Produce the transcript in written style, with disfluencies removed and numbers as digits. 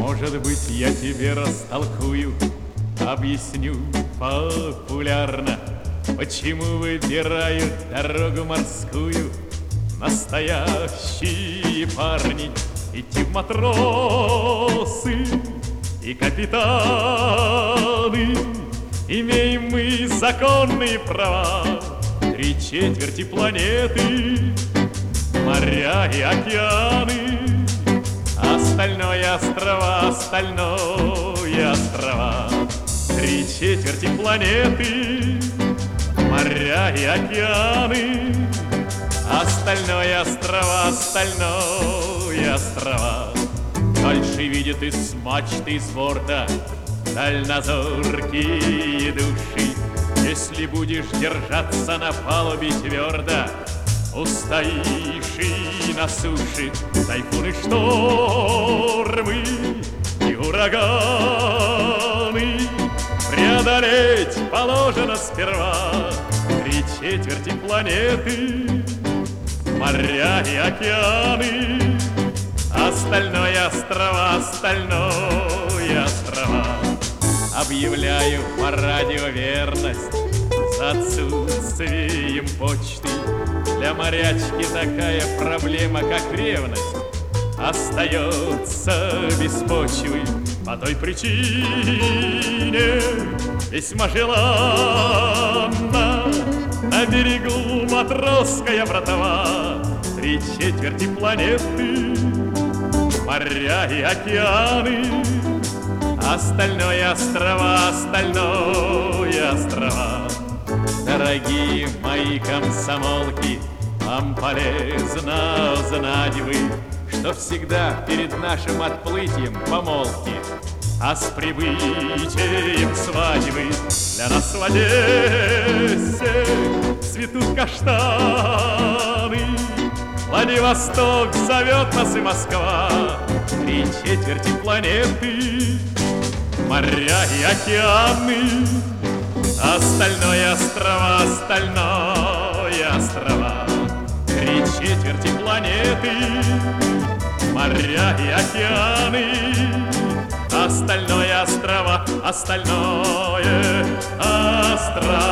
Может быть, я тебе растолкую, объясню популярно, почему выбирают дорогу морскую настоящие парни. Идти в матросы и капитаны. Имеем мы законные права, 3/4 планеты, моря и океаны. Остальное острова, остальное острова, 3/4 планеты, моря и океаны. Остальное острова, остальное острова. Дальше видят из мачты, из борта дальнозоркие души. Если будешь держаться на палубе твердо, устоишь и на суше. Тайфуны, штормы и ураганы преодолеть положено сперва 3/4 планеты, моря и океаны. Остальное острова, остальное острова. Объявляю по радио верность за отсутствием почты. Для морячки такая проблема, как ревность, остается без почвы. По той причине весьма желанна на берегу матросская братва, 3/4 планеты, моря и океаны. Остальное острова, остальное острова. Дорогие мои комсомолки, вам полезно знать вы, что всегда перед нашим отплытием помолвки, а с прибытием свадьбы для нас в Одессе цветут каштаны. Владивосток зовет нас и Москва, 3/4 планеты, моря и океаны. Остальное острова, остальное острова, 3/4 планеты, моря и океаны. Остальное острова, остальное острова.